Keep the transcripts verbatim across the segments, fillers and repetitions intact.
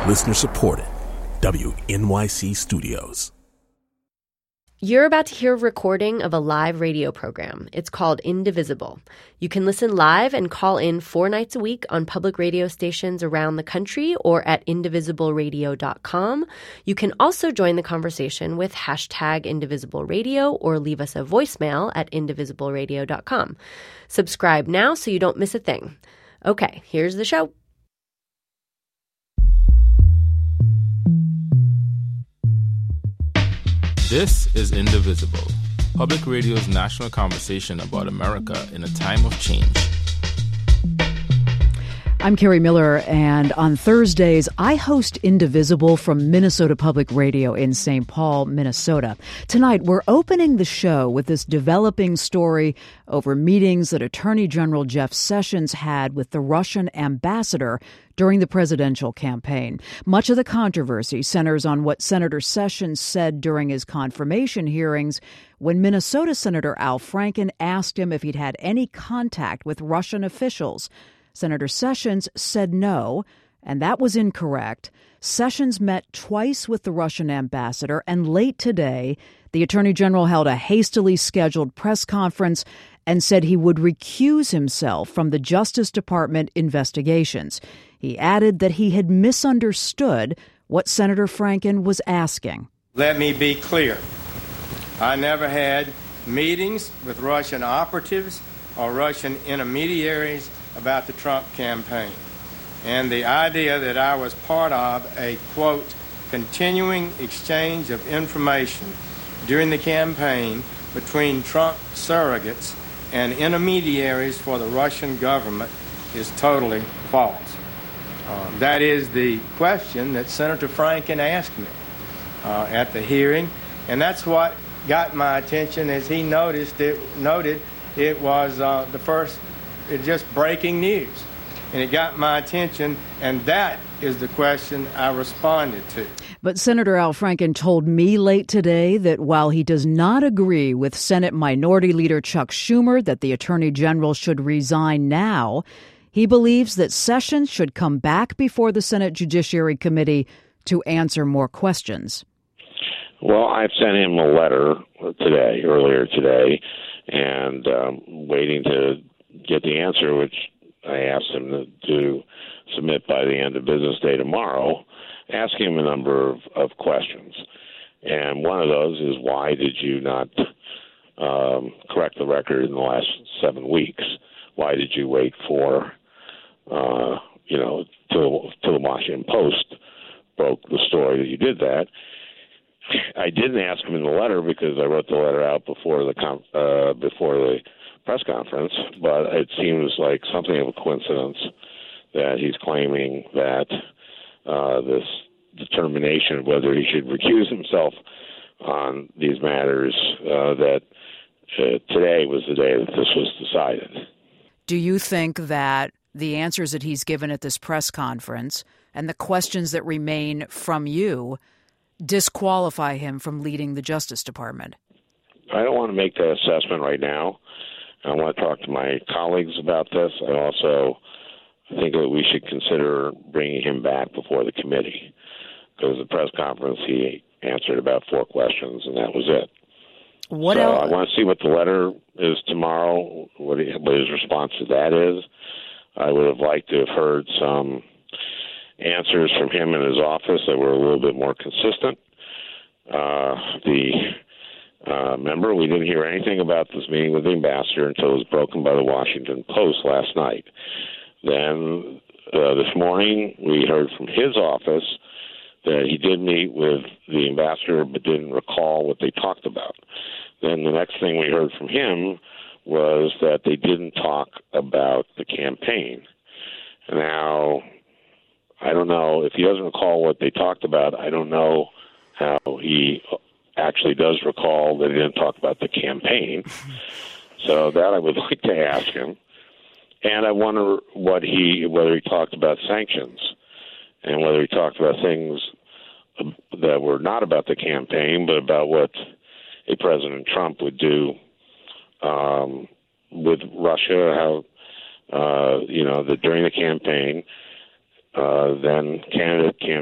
Listener supported. W N Y C Studios. You're about to hear a recording of a live radio program. It's called Indivisible. You can listen live and call in four nights a week on public radio stations around the country or at indivisible radio dot com. You can also join the conversation with hashtag Indivisible Radio or leave us a voicemail at indivisible radio dot com. Subscribe now so you don't miss a thing. Okay, here's the show. This is Indivisible, Public Radio's national conversation about America in a time of change. I'm Carrie Miller, and on Thursdays, I host Indivisible from Minnesota Public Radio in Saint Paul, Minnesota. Tonight, we're opening the show with this developing story over meetings that Attorney General Jeff Sessions had with the Russian ambassador during the presidential campaign. Much of the controversy centers on what Senator Sessions said during his confirmation hearings when Minnesota Senator Al Franken asked him if he'd had any contact with Russian officials. Senator Sessions said no, and that was incorrect. Sessions met twice with the Russian ambassador, and late today, the Attorney General held a hastily scheduled press conference and said he would recuse himself from the Justice Department investigations. He added that he had misunderstood what Senator Franken was asking. Let me be clear. I never had meetings with Russian operatives or Russian intermediaries about the Trump campaign. And the idea that I was part of a, quote, continuing exchange of information during the campaign between Trump surrogates and intermediaries for the Russian government is totally false. Uh, that is the question that Senator Franken asked me uh, at the hearing, and that's what got my attention as he noticed it, noted it was uh, the first, it just breaking news. And it got my attention, and that is the question I responded to. But Senator Al Franken told me late today that while he does not agree with Senate Minority Leader Chuck Schumer that the Attorney General should resign now, he believes that Sessions should come back before the Senate Judiciary Committee to answer more questions. Well, I've sent him a letter today, earlier today, and um, waiting to get the answer, which I asked him to, to submit by the end of business day tomorrow, asking him a number of, of questions. And one of those is, why did you not um, correct the record in the last seven weeks? Why did you wait for, uh, you know, till, till the Washington Post broke the story that you did that? I didn't ask him in the letter because I wrote the letter out before the com- uh, before the press conference, but it seems like something of a coincidence that he's claiming that uh, this determination of whether he should recuse himself on these matters, uh, that uh, today was the day that this was decided. Do you think that the answers that he's given at this press conference and the questions that remain from you disqualify him from leading the Justice Department? I don't want to make that assessment right now. I want to talk to my colleagues about this. I also think that we should consider bringing him back before the committee, because at the press conference he answered about four questions, and that was it. What so else? I want to see what the letter is tomorrow, what, he, what his response to that is. I would have liked to have heard some answers from him in his office that were a little bit more consistent. Uh, the uh, member, we didn't hear anything about this meeting with the ambassador until it was broken by the Washington Post last night. Then uh, this morning we heard from his office that he did meet with the ambassador but didn't recall what they talked about. Then the next thing we heard from him was that they didn't talk about the campaign. Now, I don't know, if he doesn't recall what they talked about, I don't know how he actually does recall that he didn't talk about the campaign. So that I would like to ask him. And I wonder what he, whether he talked about sanctions and whether he talked about things that were not about the campaign, but about what a President Trump would do um, with Russia, how, uh, you know, that during the campaign, uh, then candidate cam-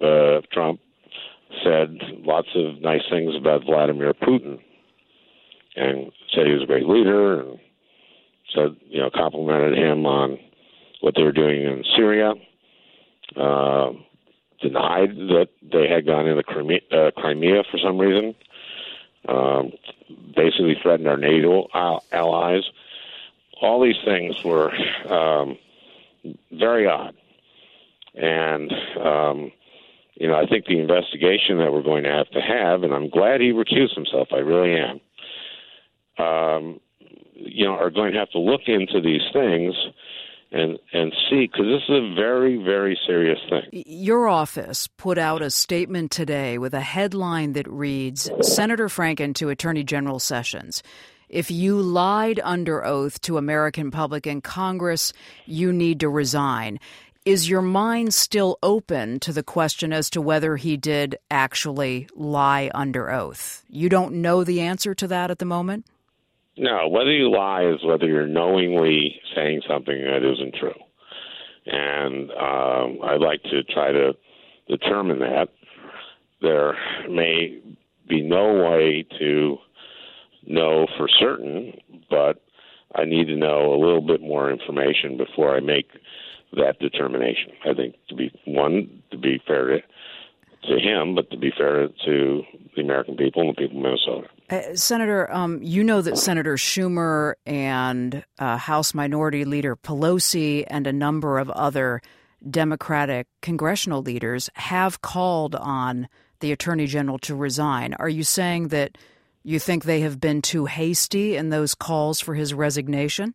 uh, Trump said lots of nice things about Vladimir Putin and said he was a great leader and said, you know, complimented him on what they were doing in Syria, uh, denied that they had gone into Crimea, uh, Crimea for some reason, um, basically threatened our NATO allies. All these things were um, very odd. And, um, you know, I think the investigation that we're going to have to have, and I'm glad he recused himself, I really am, um, you know, are going to have to look into these things and and see, because this is a very, very serious thing. Your office put out a statement today with a headline that reads, Senator Franken to Attorney General Sessions, if you lied under oath to American public and Congress, you need to resign. Is your mind still open to the question as to whether he did actually lie under oath? You don't know the answer to that at the moment? No, whether you lie is whether you're knowingly saying something that isn't true. And um, I'd like to try to determine that. There may be no way to know for certain, but I need to know a little bit more information before I make that determination. I think to be, one, to be fair to, to him, but to be fair to the American people and the people of Minnesota. Uh, Senator, um, you know that Senator Schumer and uh, House Minority Leader Pelosi and a number of other Democratic congressional leaders have called on the Attorney General to resign. Are you saying that you think they have been too hasty in those calls for his resignation?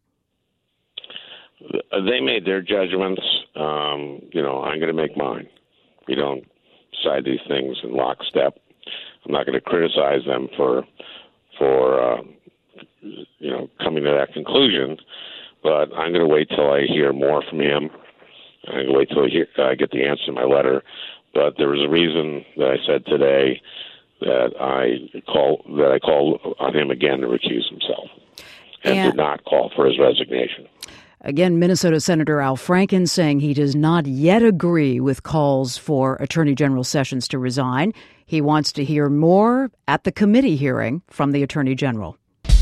They made their judgments. Um, you know, I'm going to make mine. We don't decide these things in lockstep. I'm not going to criticize them for, for uh, you know, coming to that conclusion, but I'm going to wait till I hear more from him. I'm going to wait till I, hear, I get the answer to my letter. But there was a reason that I said today that I call that I called on him again to recuse himself, and, and did not call for his resignation. Again, Minnesota Senator Al Franken saying he does not yet agree with calls for Attorney General Sessions to resign. He wants to hear more at the committee hearing from the Attorney General.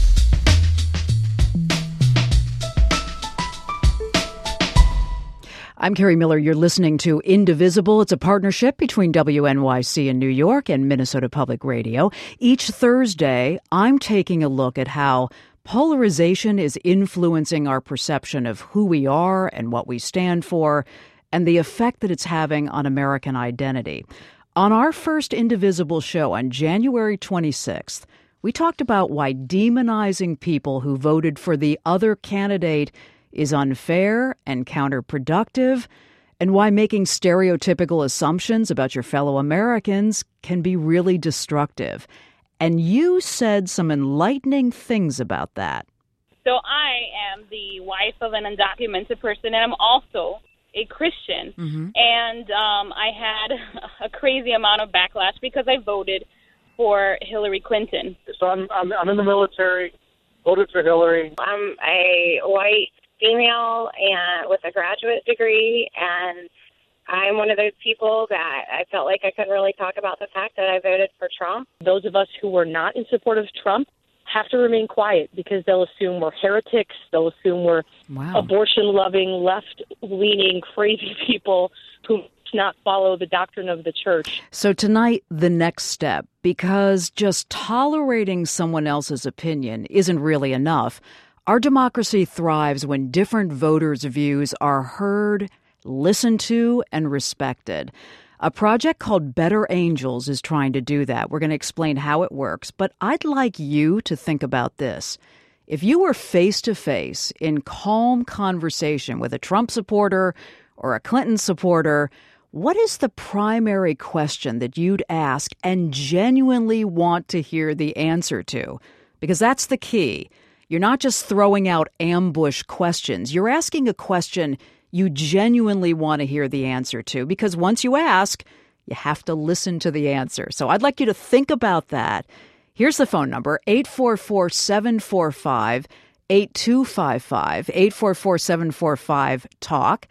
I'm Carrie Miller. You're listening to Indivisible. It's a partnership between W N Y C in New York and Minnesota Public Radio. Each Thursday, I'm taking a look at how polarization is influencing our perception of who we are and what we stand for, and the effect that it's having on American identity. On our first Indivisible show on January twenty-sixth, we talked about why demonizing people who voted for the other candidate is unfair and counterproductive, and why making stereotypical assumptions about your fellow Americans can be really destructive. And you said some enlightening things about that. So I am the wife of an undocumented person, and I'm also a Christian. Mm-hmm. And um, I had a crazy amount of backlash because I voted for Hillary Clinton. So I'm I'm, I'm in the military, voted for Hillary. I'm a white female and with a graduate degree, and I'm one of those people that I felt like I couldn't really talk about the fact that I voted for Trump. Those of us who were not in support of Trump have to remain quiet because they'll assume we're heretics. They'll assume we're wow. abortion-loving, left-leaning, crazy people who must not follow the doctrine of the church. So tonight, the next step, because just tolerating someone else's opinion isn't really enough. Our democracy thrives when different voters' views are heard, listened to, and respected. A project called Better Angels is trying to do that. We're going to explain how it works, but I'd like you to think about this. If you were face-to-face in calm conversation with a Trump supporter or a Clinton supporter, what is the primary question that you'd ask and genuinely want to hear the answer to? Because that's the key. You're not just throwing out ambush questions. You're asking a question you genuinely want to hear the answer to, because once you ask, you have to listen to the answer. So I'd like you to think about that. Here's the phone number, eight four four, seven four five, eight two five five, eight four four, seven four five, TALK.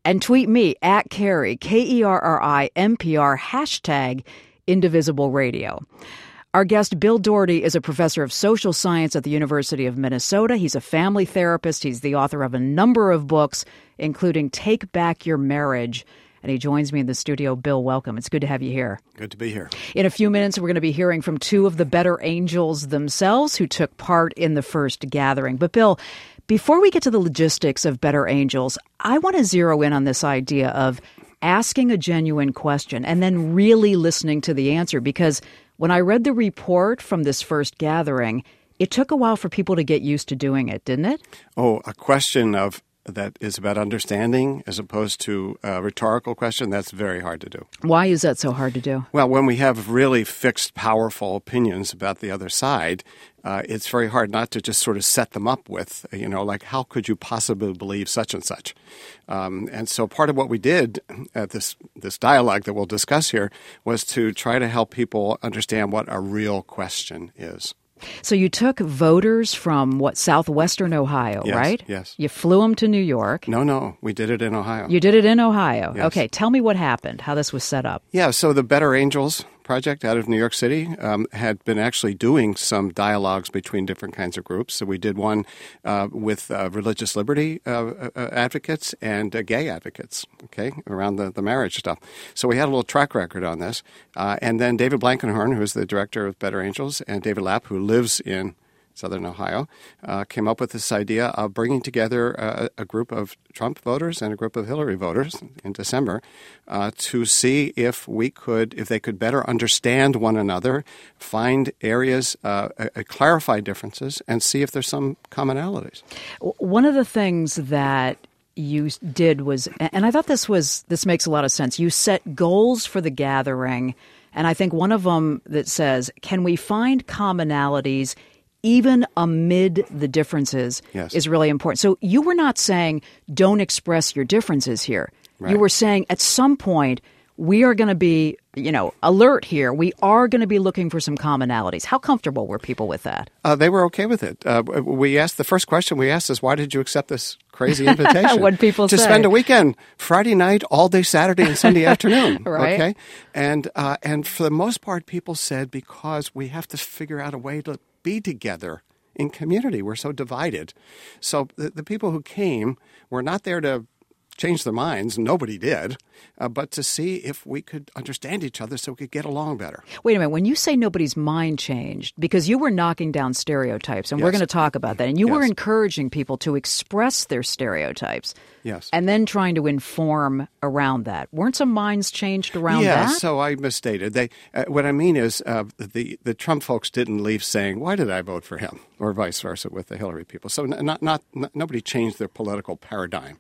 And tweet me at Kerri, K E R R I M P R, hashtag Indivisible Radio. Our guest, Bill Doherty, is a professor of social science at the University of Minnesota. He's a family therapist. He's the author of a number of books, including Take Back Your Marriage. And he joins me in the studio. Bill, welcome. It's good to have you here. Good to be here. In a few minutes, we're going to be hearing from two of the Better Angels themselves who took part in the first gathering. But Bill, before we get to the logistics of Better Angels, I want to zero in on this idea of asking a genuine question and then really listening to the answer. Because when I read the report from this first gathering, it took a while for people to get used to doing it, didn't it? Oh, a question of that is about understanding as opposed to a rhetorical question, that's very hard to do. Why is that so hard to do? Well, when we have really fixed, powerful opinions about the other side, uh, it's very hard not to just sort of set them up with, you know, like, how could you possibly believe such and such? Um, and so part of what we did at this, this dialogue that we'll discuss here was to try to help people understand what a real question is. So you took voters from, what, southwestern Ohio, yes, right? Yes. You flew them to New York. No, no. We did it in Ohio. You did it in Ohio. Yes. Okay. Tell me what happened, how this was set up. Yeah. So the Better Angels Project out of New York City um, had been actually doing some dialogues between different kinds of groups. So we did one uh, with uh, religious liberty uh, uh, advocates and uh, gay advocates, okay, around the, the marriage stuff. So we had a little track record on this. Uh, and then David Blankenhorn, who is the director of Better Angels, and David Lapp, who lives in Southern Ohio, uh, came up with this idea of bringing together a, a group of Trump voters and a group of Hillary voters in December uh, to see if we could, if they could better understand one another, find areas, uh, uh, clarify differences, and see if there's some commonalities. One of the things that you did was, and I thought this was, this makes a lot of sense. You set goals for the gathering, and I think one of them that says, can we find commonalities even amid the differences, yes, is really important. So you were not saying don't express your differences here. Right. You were saying at some point we are going to be, you know, alert here. We are going to be looking for some commonalities. How comfortable were people with that? Uh, they were okay with it. Uh, we asked, the first question we asked is, why did you accept this crazy invitation? What people to say. spend a weekend, Friday night, all day Saturday and Sunday afternoon. Right. Okay. And, uh, and for the most part, people said, because we have to figure out a way to be together in community. We're so divided. So the, the people who came were not there to change their minds. Nobody did. Uh, but to see if we could understand each other so we could get along better. Wait a minute. When you say nobody's mind changed, because you were knocking down stereotypes, and yes. we're going to talk about that, and you yes. were encouraging people to express their stereotypes. Yes. And then trying to inform around that. Weren't some minds changed around yeah, that? Yeah, so I misstated. They, uh, what I mean is uh, the, the Trump folks didn't leave saying, why did I vote for him? Or vice versa with the Hillary people. So not, not, not nobody changed their political paradigm.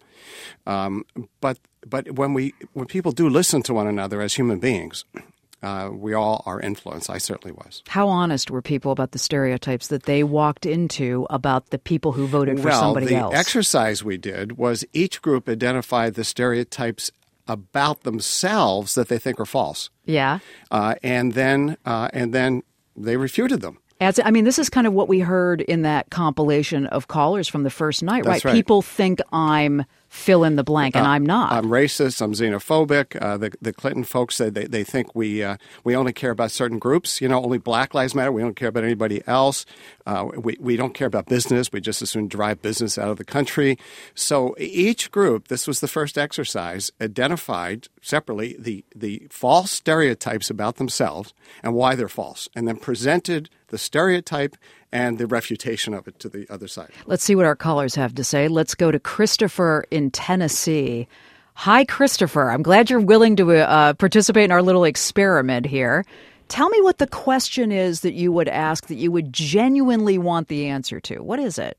Um, but but when we when people do listen to one another as human beings, uh, we all are influenced. I certainly was. How honest were people about the stereotypes that they walked into about the people who voted for well, somebody the else? The exercise we did was each group identified the stereotypes about themselves that they think are false. Yeah. Uh, and then uh, and then they refuted them. As, I mean, this is kind of what we heard in that compilation of callers from the first night, That's right? right. People think I'm fill in the blank, and uh, I'm not. I'm racist. I'm xenophobic. Uh, the the Clinton folks said they, they think we uh, we only care about certain groups. You know, only Black Lives Matter. We don't care about anybody else. Uh, we we don't care about business. We just as soon drive business out of the country. So each group, this was the first exercise, identified separately the the false stereotypes about themselves and why they're false, and then presented the stereotype and the refutation of it to the other side. Let's see what our callers have to say. Let's go to Christopher in Tennessee. Hi, Christopher. I'm glad you're willing to uh, participate in our little experiment here. Tell me what the question is that you would ask that you would genuinely want the answer to. What is it?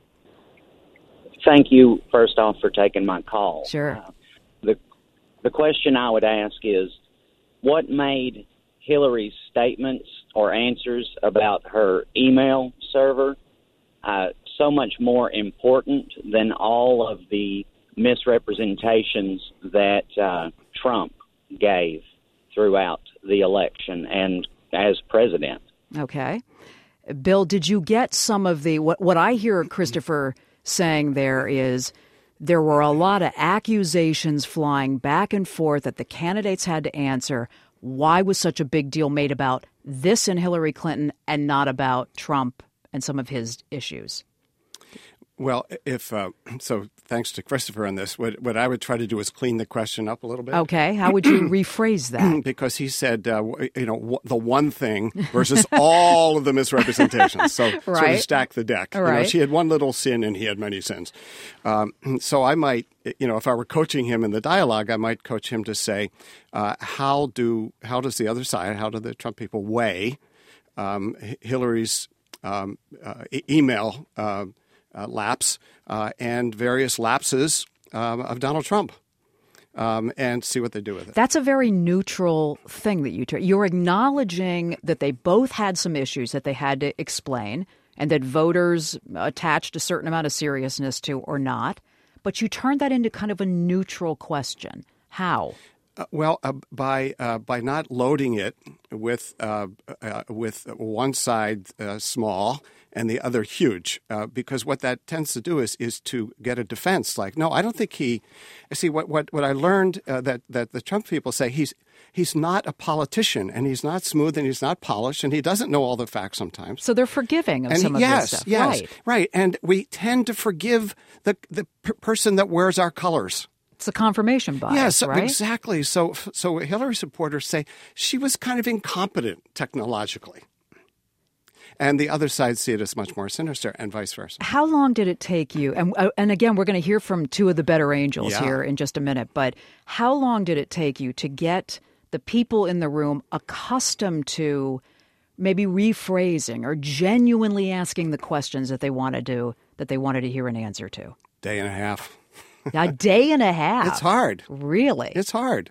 Thank you, first off, for taking my call. Sure. Uh, the the question I would ask is, what made Hillary's statements or answers about her email server uh, so much more important than all of the misrepresentations that uh, Trump gave throughout the election and as president? Okay. Bill, did you get some of the, what, what I hear Christopher saying there is There were a lot of accusations flying back and forth that the candidates had to answer. Why was such a big deal made about this and Hillary Clinton and not about Trump and some of his issues? Well, if uh, so, thanks to Christopher on this. What what I would try to do is clean the question up a little bit. Okay, how would you rephrase that? Because he said, uh, you know, w- the one thing versus all of the misrepresentations. So right. sort of stack the deck. Right. You know, she had one little sin and he had many sins. Um, so I might, you know, if I were coaching him in the dialogue, I might coach him to say, uh, how do how does the other side, how do the Trump people weigh um, Hillary's um, uh, e- email? Uh, Uh, lapse uh, and various lapses um, of Donald Trump, um, and see what they do with it. That's a very neutral thing that you. T- you're acknowledging that they both had some issues that they had to explain, and that voters attached a certain amount of seriousness to or not. But you turn that into kind of a neutral question. How? Uh, well, uh, by uh, by not loading it with uh, uh, with one side uh, small and the other huge, uh, because what that tends to do is is to get a defense. Like, no, I don't think he. See, what what what I learned uh, that that the Trump people say he's he's not a politician and he's not smooth and he's not polished and he doesn't know all the facts sometimes. So they're forgiving of and some he, of yes, this stuff, yes, right? Right, and we tend to forgive the the p- person that wears our colors. It's a confirmation bias, yes, right? Exactly. So, so Hillary supporters say she was kind of incompetent technologically. And the other side see it as much more sinister, and vice versa. How long did it take you? And, uh, and again, we're going to hear from two of the better angels yeah. here in just a minute. But how long did it take you to get the people in the room accustomed to maybe rephrasing or genuinely asking the questions that they wanted to that they wanted to hear an answer to? Day and a half. A day and a half. It's hard. Really? It's hard.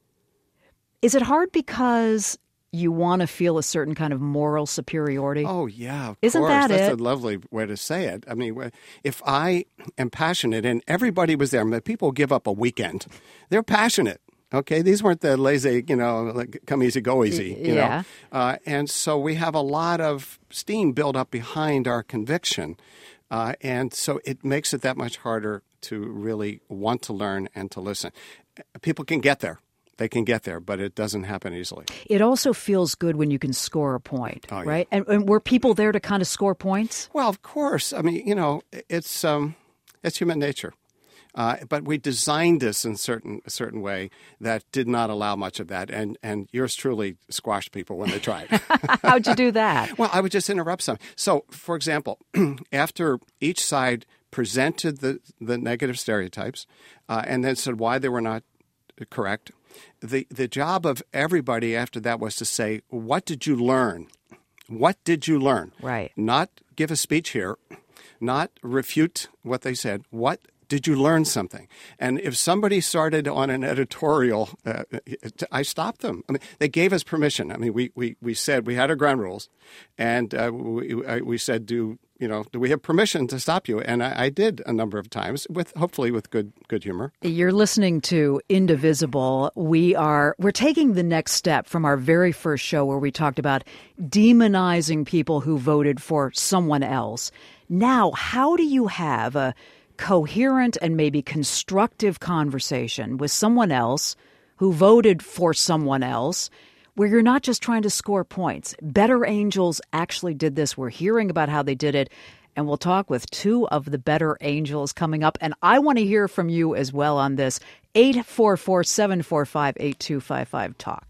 Is it hard because you want to feel a certain kind of moral superiority? Oh, yeah, of Isn't course. that That's it? a lovely way to say it. I mean, if I am passionate and everybody was there, I mean, people give up a weekend. They're passionate. Okay, these weren't the lazy, you know, like come easy, go easy, you yeah. know. Uh, and so we have a lot of steam built up behind our conviction. Uh, and so it makes it that much harder to really want to learn and to listen. People can get there. They can get there, but it doesn't happen easily. It also feels good when you can score a point, oh, yeah. right? And, and were people there to kind of score points? Well, of course. I mean, you know, it's um, it's human nature. Uh, but we designed this in certain a certain way that did not allow much of that. And, and yours truly squashed people when they tried. How'd you do that? Well, I would just interrupt some. So, for example, after each side presented the, the negative stereotypes uh, and then said why they were not correct, the, the job of everybody after that was to say, what did you learn? What did you learn? Right. Not give a speech here, not refute what they said. What did you learn something? And if somebody started on an editorial, uh, I stopped them. I mean, they gave us permission. I mean, we we, we said we had our ground rules, and uh, we we said, do you know, do we have permission to stop you? And I, I did a number of times, with hopefully with good good humor. You're listening to Indivisible. We are we're taking the next step from our very first show where we talked about demonizing people who voted for someone else. Now, how do you have a coherent and maybe constructive conversation with someone else who voted for someone else where you're not just trying to score points? Better Angels actually did this. We're hearing about how they did it, and we'll talk with two of the Better Angels coming up. And I want to hear from you as well on this. eight four four, seven four five, eight two five five, talk.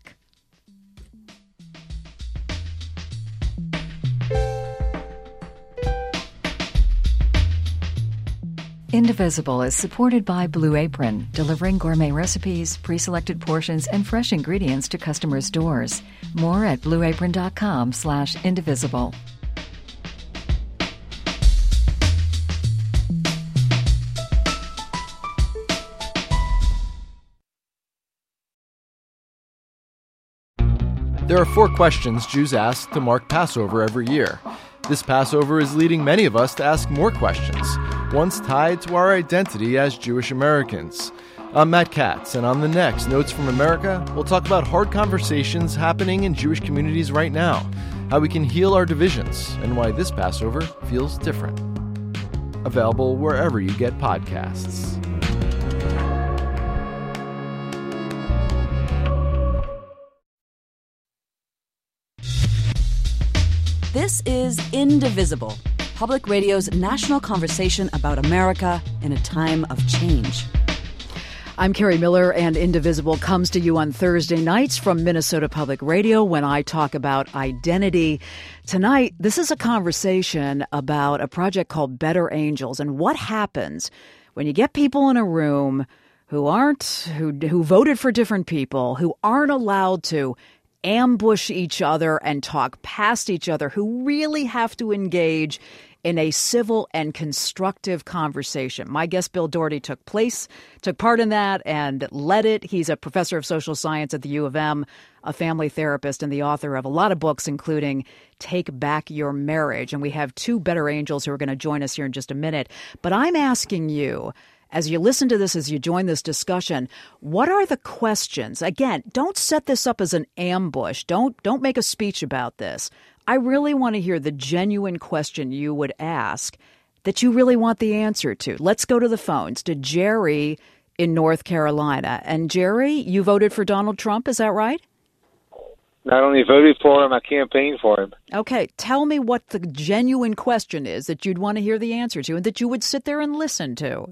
Indivisible is supported by Blue Apron, delivering gourmet recipes, pre-selected portions, and fresh ingredients to customers' doors. More at blueapron.com slash indivisible. There are four questions Jews ask to mark Passover every year. This Passover is leading many of us to ask more questions, ones tied to our identity as Jewish Americans. I'm Matt Katz, and on the next Notes from America, we'll talk about hard conversations happening in Jewish communities right now, how we can heal our divisions, and why this Passover feels different. Available wherever you get podcasts. This is Indivisible, Public Radio's national conversation about America in a time of change. I'm Carrie Miller, and Indivisible comes to you on Thursday nights from Minnesota Public Radio when I talk about identity. Tonight, this is a conversation about a project called Better Angels and what happens when you get people in a room who aren't, who, who voted for different people, who aren't allowed to ambush each other and talk past each other, who really have to engage in a civil and constructive conversation. My guest, Bill Doherty, took place, took part in that and led it. He's a professor of social science at the U of M, a family therapist, and the author of a lot of books, including Take Back Your Marriage. And we have two Better Angels who are going to join us here in just a minute. But I'm asking you, as you listen to this, as you join this discussion, what are the questions? Again, don't set this up as an ambush. Don't don't make a speech about this. I really want to hear the genuine question you would ask that you really want the answer to. Let's go to the phones to Jerry in North Carolina. And Jerry, you voted for Donald Trump, is that right? Not only voted for him, I campaigned for him. Okay, tell me what the genuine question is that you'd want to hear the answer to and that you would sit there and listen to.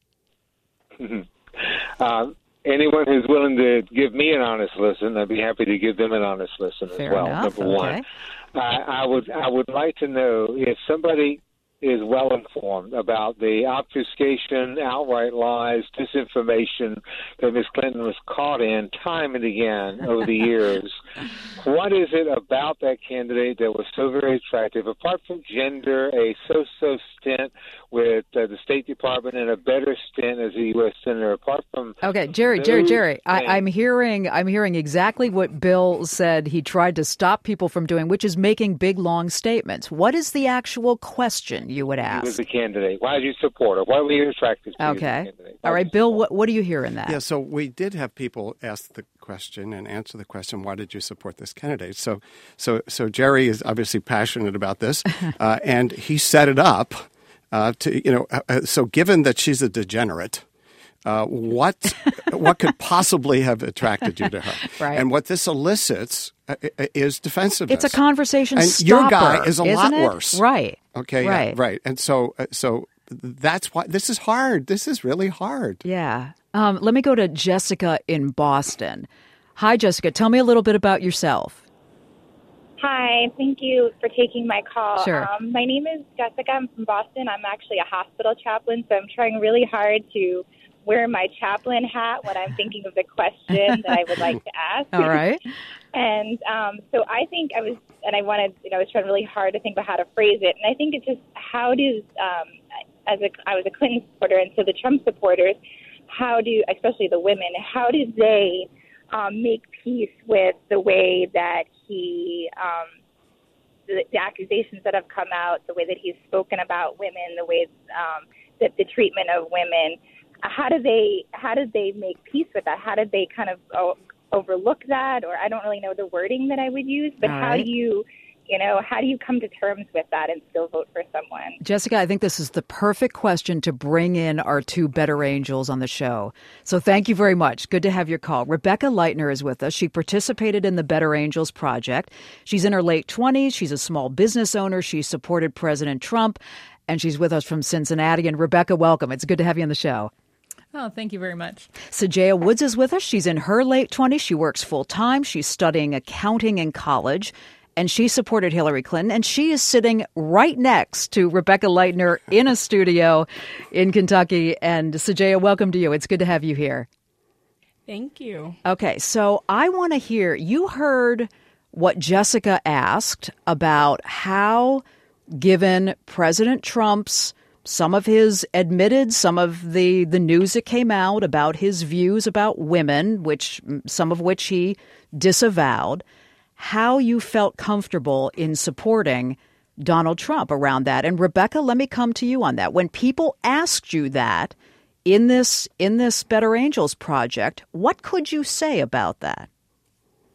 uh, anyone who's willing to give me an honest listen, I'd be happy to give them an honest listen Fair as well. Enough. Number Okay. one, I, I would I would like to know if somebody is well informed about the obfuscation, outright lies, disinformation that Miz Clinton was caught in time and again over the years. What is it about that candidate that was so very attractive, apart from gender, a so-so stint with uh, the State Department and a better stint as a U S Senator, apart from... Okay, Jerry, Jerry, Jerry, I, I'm hearing I'm hearing exactly what Bill said he tried to stop people from doing, which is making big, long statements. What is the actual question you would ask? He was the candidate. Why did you support her? Why were you attracted to Okay. the All right, Bill, what, what do you hear in that? Yeah, so we did have people ask the question and answer the question, why did you support this candidate? So so, so Jerry is obviously passionate about this, uh, and he set it up uh, to, you know, uh, so given that she's a degenerate, uh, what what could possibly have attracted you to her? Right. And what this elicits uh, is defensiveness. It's a conversation and stopper, your guy is a lot isn't it? worse. Right. Okay, right. Yeah, right. And so uh, so that's why this is hard. This is really hard. Yeah. Um, let me go to Jessica in Boston. Hi, Jessica. Tell me a little bit about yourself. Hi. Thank you for taking my call. Sure. Um, my name is Jessica. I'm from Boston. I'm actually a hospital chaplain, so I'm trying really hard to wear my chaplain hat when I'm thinking of the question that I would like to ask. All right. And um, so I think I was, and I wanted, you know, I was trying really hard to think about how to phrase it. And I think it's just, how does, um, as a, I was a Clinton supporter, and so the Trump supporters, how do, especially the women, how do they um, make peace with the way that he, um, the, the accusations that have come out, the way that he's spoken about women, the way um, that the treatment of women, how do they, how did they make peace with that? How did they kind of oh, overlook that? Or I don't really know the wording that I would use, but All how right. do you, you know, how do you come to terms with that and still vote for someone? Jessica, I think this is the perfect question to bring in our two Better Angels on the show. So thank you very much. Good to have your call. Rebecca Leitner is with us. She participated in the Better Angels project. She's in her late twenties. She's a small business owner. She supported President Trump, and she's with us from Cincinnati. And Rebecca, welcome. It's good to have you on the show. Oh, thank you very much. Sajaya Woods is with us. She's in her late twenties. She works full-time. She's studying accounting in college, and she supported Hillary Clinton. And she is sitting right next to Rebecca Leitner in a studio in Kentucky. And Sajaya, welcome to you. It's good to have you here. Thank you. Okay, so I want to hear, you heard what Jessica asked about how, given President Trump's some of his admitted, some of the, the news that came out about his views about women, which some of which he disavowed, how you felt comfortable in supporting Donald Trump around that. And Rebecca, let me come to you on that. When people asked you that in this in this Better Angels project, what could you say about that?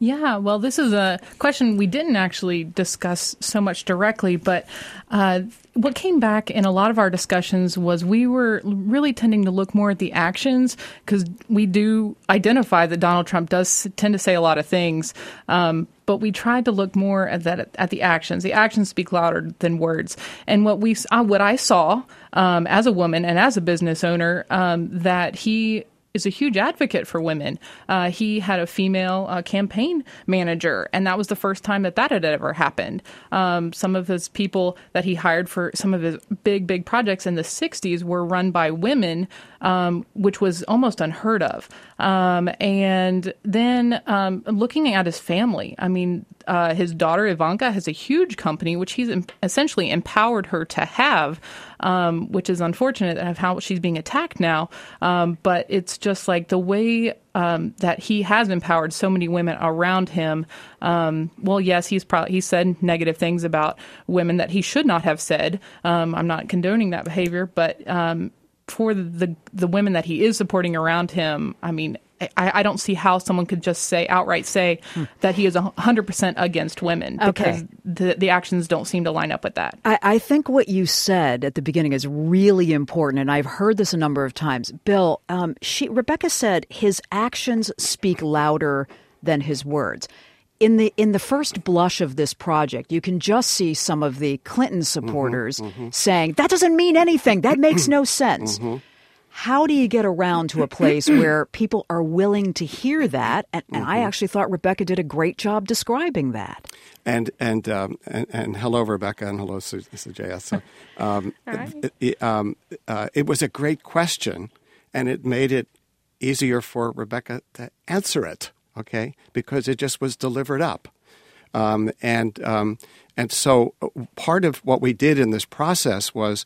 Yeah, well, this is a question we didn't actually discuss so much directly, but uh, what came back in a lot of our discussions was we were really tending to look more at the actions, because we do identify that Donald Trump does tend to say a lot of things, um, but we tried to look more at that at the actions. The actions speak louder than words. And what we uh, what I saw um, as a woman and as a business owner, um, that he is a huge advocate for women. Uh, he had a female uh, campaign manager, and that was the first time that that had ever happened. Um, some of his people that he hired for some of his big, big projects in the sixties were run by women, um, which was almost unheard of. Um, and then um, looking at his family, I mean, uh, his daughter Ivanka has a huge company, which he's em- essentially empowered her to have, um, which is unfortunate of how she's being attacked now. Um, but it's just like the way um, that he has empowered so many women around him. Um, well, yes, he's probably he said negative things about women that he should not have said. Um, I'm not condoning that behavior, but um, for the the women that he is supporting around him, I mean, I, I don't see how someone could just say outright say hmm. that he is one hundred percent against women, because okay. the, the actions don't seem to line up with that. I, I think what you said at the beginning is really important, and I've heard this a number of times. Bill, um, she Rebecca said his actions speak louder than his words. In the in the first blush of this project, you can just see some of the Clinton supporters mm-hmm, mm-hmm. saying, that doesn't mean anything. That makes no sense. Mm-hmm. How do you get around to a place where people are willing to hear that? And, and mm-hmm. I actually thought Rebecca did a great job describing that. And and um, and, and hello, Rebecca, and hello, Su- Su- J S. So, um, it, it, um, uh, it was a great question, and it made it easier for Rebecca to answer it. Okay, because it just was delivered up, um, and um, and so part of what we did in this process was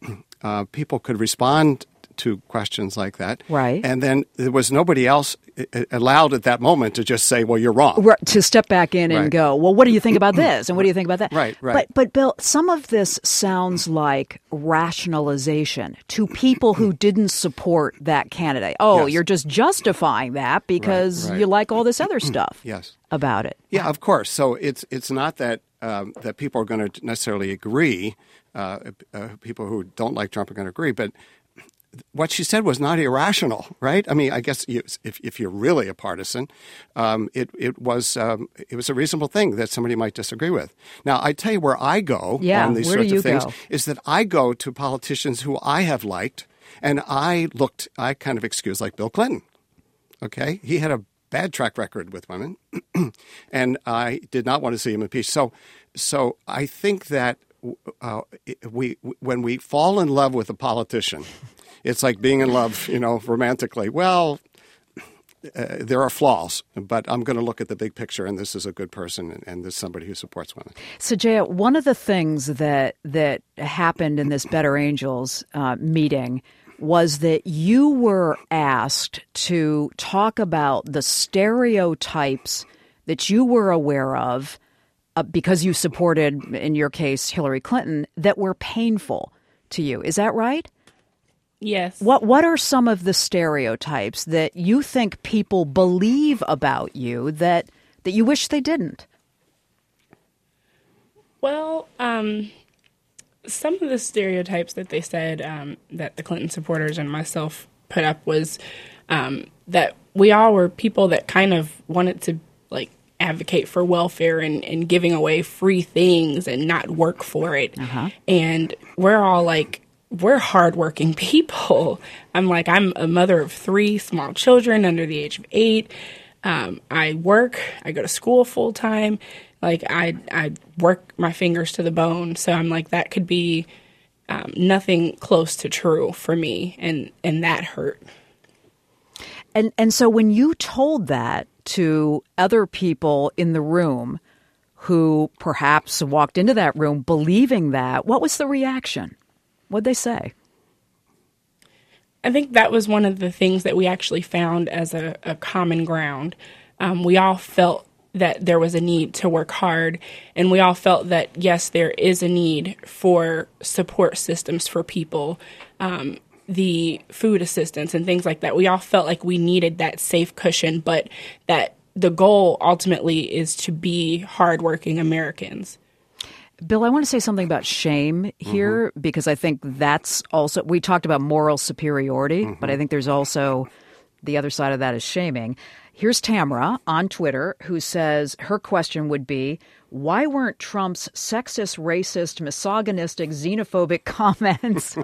uh, people could respond to questions like that, right? And then there was nobody else allowed at that moment to just say, "Well, you're wrong." Right, to step back in and right. go, "Well, what do you think about this?" And what do you think about that? Right, right. But but Bill, some of this sounds like rationalization to people who didn't support that candidate. Oh, yes. You're just justifying that because right, right. you like all this other stuff. Yes. About it. Yeah, of course. So it's it's not that um, that people are going to necessarily agree. Uh, uh, people who don't like Trump are going to agree, but what she said was not irrational, right? I mean, I guess you, if if you're really a partisan, um, it it was um, it was a reasonable thing that somebody might disagree with. Now, I tell you where I go yeah, on these where sorts do you of things go? is that I go to politicians who I have liked, and I looked, I kind of excuse like Bill Clinton. Okay, he had a bad track record with women, and I did not want to see him impeached. So, so I think that uh, we when we fall in love with a politician. It's like being in love, you know, romantically. Well, uh, there are flaws, but I'm going to look at the big picture, and this is a good person, and, and this is somebody who supports women. So, Jaya, one of the things that that happened in this Better Angels uh, meeting was that you were asked to talk about the stereotypes that you were aware of uh, because you supported, in your case, Hillary Clinton, that were painful to you. Is that right? Yes. What What are some of the stereotypes that you think people believe about you that that you wish they didn't? Well, um, some of the stereotypes that they said um, that the Clinton supporters and myself put up was um, that we all were people that kind of wanted to like advocate for welfare and, and giving away free things and not work for it. Uh-huh. And we're all like, we're hardworking people. I'm like, I'm a mother of three small children under the age of eight. Um, I work, I go to school full time. Like I, I work my fingers to the bone. So I'm like, that could be um, nothing close to true for me. And, and that hurt. And, and so when you told that to other people in the room who perhaps walked into that room believing that, what was the reaction? What'd they say? I think that was one of the things that we actually found as a, a common ground. Um, we all felt that there was a need to work hard, and we all felt that, yes, there is a need for support systems for people, um, the food assistance and things like that. We all felt like we needed that safe cushion, but that the goal ultimately is to be hardworking Americans. Bill, I want to say something about shame here, mm-hmm. because I think that's also, we talked about moral superiority, mm-hmm. but I think there's also the other side of that is shaming. Here's Tamara on Twitter who says her question would be, why weren't Trump's sexist, racist, misogynistic, xenophobic comments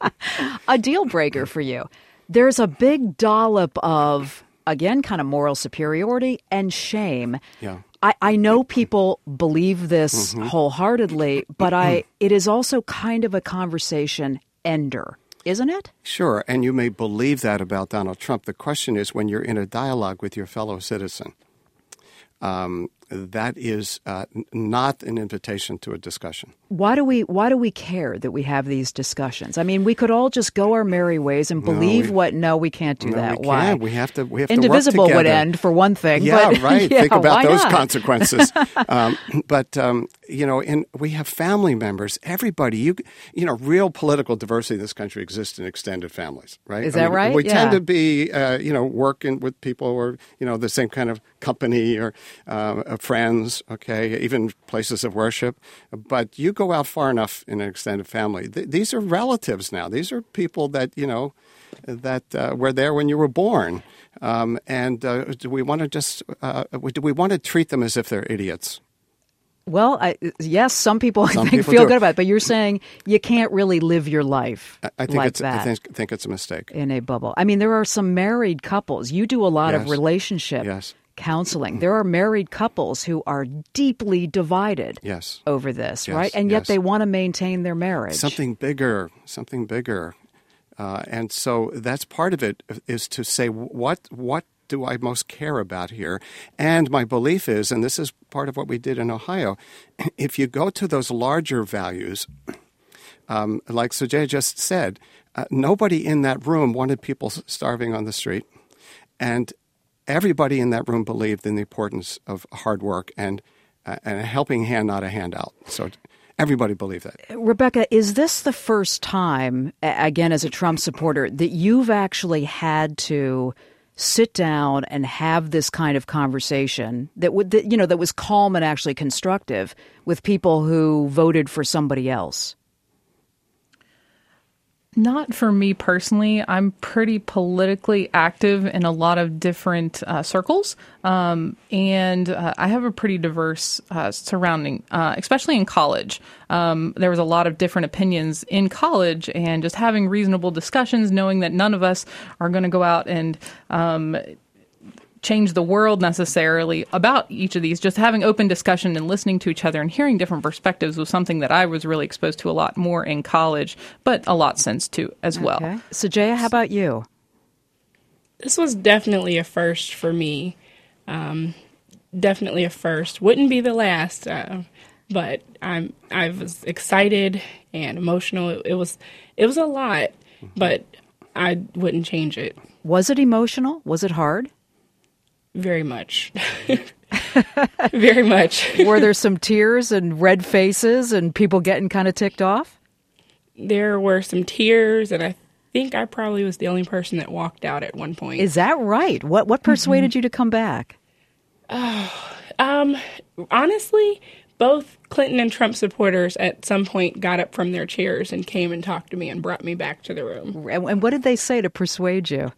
a deal breaker for you? There's a big dollop of, again, kind of moral superiority and shame. Yeah. I, I know people believe this mm-hmm. wholeheartedly, but I it is also kind of a conversation ender, isn't it? Sure, and you may believe that about Donald Trump. The question is, when you're in a dialogue with your fellow citizen, um, that is uh, not an invitation to a discussion. Why do we why do we care that we have these discussions? I mean, we could all just go our merry ways and believe no, we, what. No, we can't do no, that. We why? Can't. We have to. We have Indivisible to work would together. end for one thing. Yeah, but, right. Yeah, Think about those not? consequences. um, but um, you know, in we have family members. Everybody, you you know, real political diversity in this country exists in extended families, right? Is I that mean, right? We yeah. tend to be, uh, you know, working with people or you know the same kind of company or uh, friends. Okay. Even places of worship. But you go out far enough in an extended family. Th- these are relatives now. These are people that, you know, that uh, were there when you were born. Um, and uh, do we want to just, uh, do we want to treat them as if they're idiots? Well, I, yes, some people I some think people feel do. good about it, but you're saying you can't really live your life I, I think like it's, that. I think, think it's a mistake. In a bubble. I mean, there are some married couples. You do a lot yes. of relationship yes. counseling. There are married couples who are deeply divided yes. over this, yes. right? And yet yes. they want to maintain their marriage. Something bigger, something bigger. Uh, and so that's part of it, is to say, what what do I most care about here? And my belief is, and this is part of what we did in Ohio, if you go to those larger values, um, like Sujay just said, uh, nobody in that room wanted people starving on the street. And everybody in that room believed in the importance of hard work and, uh, and a helping hand, not a handout. So everybody believed that. Rebecca, is this the first time, again, as a Trump supporter, that you've actually had to sit down and have this kind of conversation that would, that, you know, that was calm and actually constructive with people who voted for somebody else? Not for me personally. I'm pretty politically active in a lot of different uh, circles, um, and uh, I have a pretty diverse uh, surrounding, uh, especially in college. Um, there was a lot of different opinions in college, and just having reasonable discussions, knowing that none of us are going to go out and um, change the world necessarily about each of these. Just having open discussion and listening to each other and hearing different perspectives was something that I was really exposed to a lot more in college, but a lot since too as well. Okay. Sajaya, how about you? This was definitely a first for me. Um, definitely a first. Wouldn't be the last, uh, but I'm I was excited and emotional. It, it was it was a lot, but I wouldn't change it. Was it emotional? Was it hard? Very much. Very much. Were there some tears and red faces and people getting kind of ticked off? There were some tears, and I think I probably was the only person that walked out at one point. Is that right? What what persuaded mm-hmm. you to come back? Oh, um, honestly, both Clinton and Trump supporters at some point got up from their chairs and came and talked to me and brought me back to the room. And what did they say to persuade you?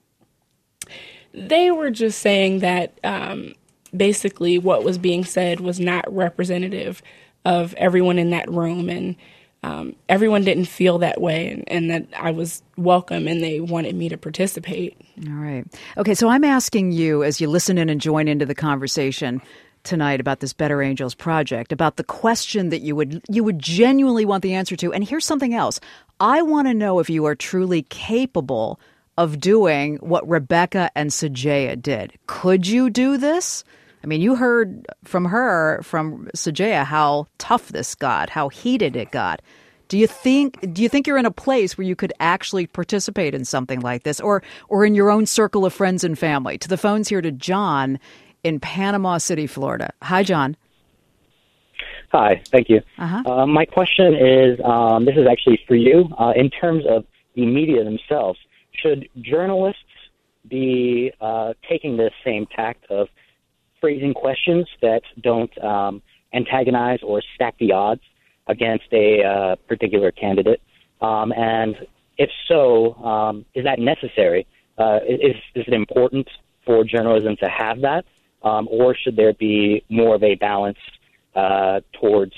They were just saying that um, basically what was being said was not representative of everyone in that room, and um, everyone didn't feel that way, and, and that I was welcome and they wanted me to participate. All right. Okay, so I'm asking you, as you listen in and join into the conversation tonight about this Better Angels project, about the question that you would you would genuinely want the answer to. And here's something else. I want to know if you are truly capable of doing what Rebecca and Sajaya did. Could you do this? I mean, you heard from her, from Sajaya, how tough this got, how heated it got. Do you think do you think you're in a place where you could actually participate in something like this, or or in your own circle of friends and family? To the phones here to John in Panama City, Florida. Hi, John. Hi, thank you. Uh-huh. Uh, my question is, um, this is actually for you. Uh, in terms of the media themselves, should journalists be uh, taking this same tact of phrasing questions that don't um, antagonize or stack the odds against a uh, particular candidate? Um, and if so, um, is that necessary? Uh, is, is it important for journalism to have that? Um, or should there be more of a balance uh, towards,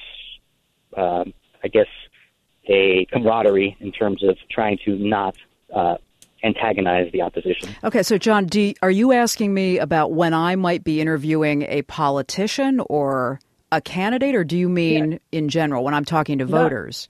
um, I guess, a camaraderie in terms of trying to not uh, antagonize the opposition? Okay, so John, do you, are you asking me about when I might be interviewing a politician or a candidate, or do you mean yeah. in general when I'm talking to voters?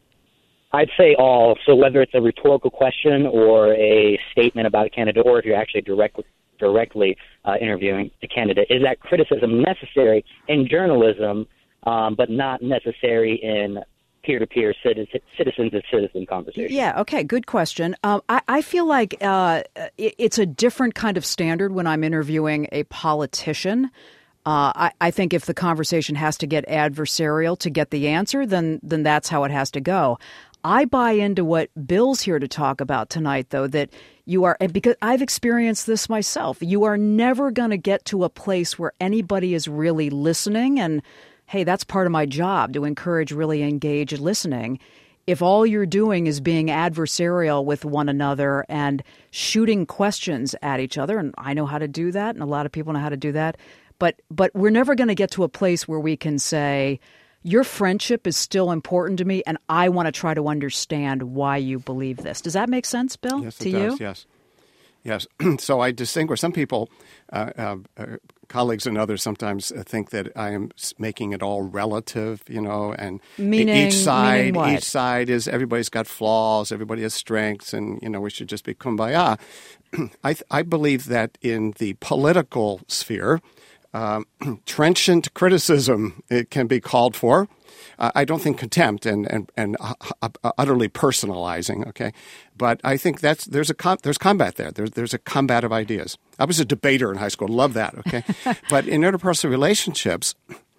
No. I'd say all. So whether it's a rhetorical question or a statement about a candidate, or if you're actually direct, directly uh, interviewing a candidate, is that criticism necessary in journalism, um, but not necessary in peer-to-peer citizen, citizen-to-citizen conversation? Yeah, okay, good question. Um, I, I feel like uh, it, it's a different kind of standard when I'm interviewing a politician. Uh, I, I think if the conversation has to get adversarial to get the answer, then then that's how it has to go. I buy into what Bill's here to talk about tonight, though, that you are, because I've experienced this myself, you are never going to get to a place where anybody is really listening. And, hey, that's part of my job, to encourage really engaged listening. If all you're doing is being adversarial with one another and shooting questions at each other, and I know how to do that, and a lot of people know how to do that, but but we're never going to get to a place where we can say, your friendship is still important to me, and I want to try to understand why you believe this. Does that make sense, Bill, yes, to it you? Does, yes. Yes. So I distinguish. Some people, uh, uh, uh, colleagues and others, sometimes uh, think that I am making it all relative, you know, and meaning, each side, meaning what? each side is, everybody's got flaws, everybody has strengths, and, you know, we should just be kumbaya. I, th- I believe that in the political sphere, Um, trenchant criticism, it can be called for. Uh, I don't think contempt and and and uh, uh, utterly personalizing. Okay, but I think that's there's a com- there's combat there. There's there's a combat of ideas. I was a debater in high school. Love that. Okay, but in interpersonal relationships,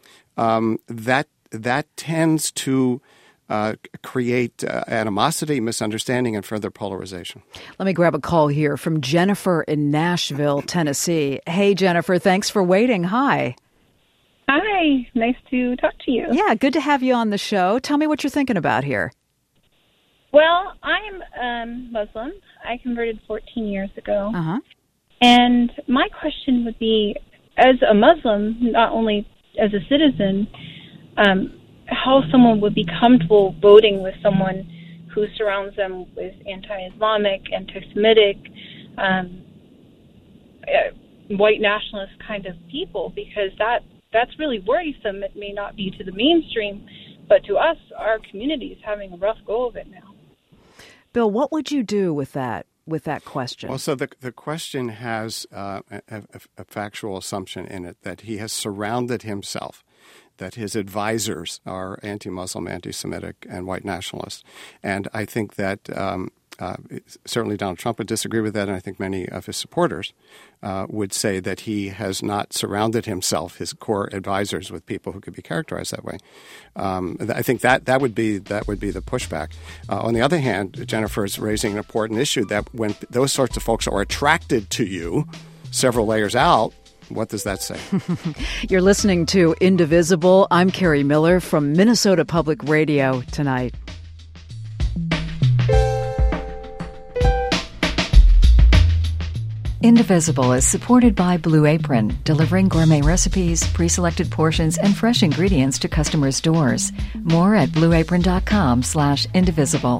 um, that that tends to Uh, create uh, animosity, misunderstanding, and further polarization. Let me grab a call here from Jennifer in Nashville, Tennessee. Hey, Jennifer, thanks for waiting. Hi. Hi. Nice to talk to you. Yeah, good to have you on the show. Tell me what you're thinking about here. Well, I'm um, Muslim. I converted fourteen years ago. Uh-huh. And my question would be, as a Muslim, not only as a citizen, um, how someone would be comfortable voting with someone who surrounds them with anti-Islamic, anti-Semitic, um, uh, white nationalist kind of people, because that that's really worrisome. It may not be to the mainstream, but to us, our community is having a rough go of it now. Bill, what would you do with that with that question? Well, so the the question has uh, a, a factual assumption in it that he has surrounded himself, that his advisors are anti-Muslim, anti-Semitic, and white nationalists. And I think that um, uh, certainly Donald Trump would disagree with that, and I think many of his supporters uh, would say that he has not surrounded himself, his core advisors, with people who could be characterized that way. Um, I think that, that would be that would be the pushback. Uh, on the other hand, Jennifer is raising an important issue that when those sorts of folks are attracted to you several layers out, what does that say? You're listening to Indivisible. I'm Carrie Miller from Minnesota Public Radio tonight. Indivisible is supported by Blue Apron, delivering gourmet recipes, pre-selected portions, and fresh ingredients to customers' doors. More at blueapron.com slash indivisible.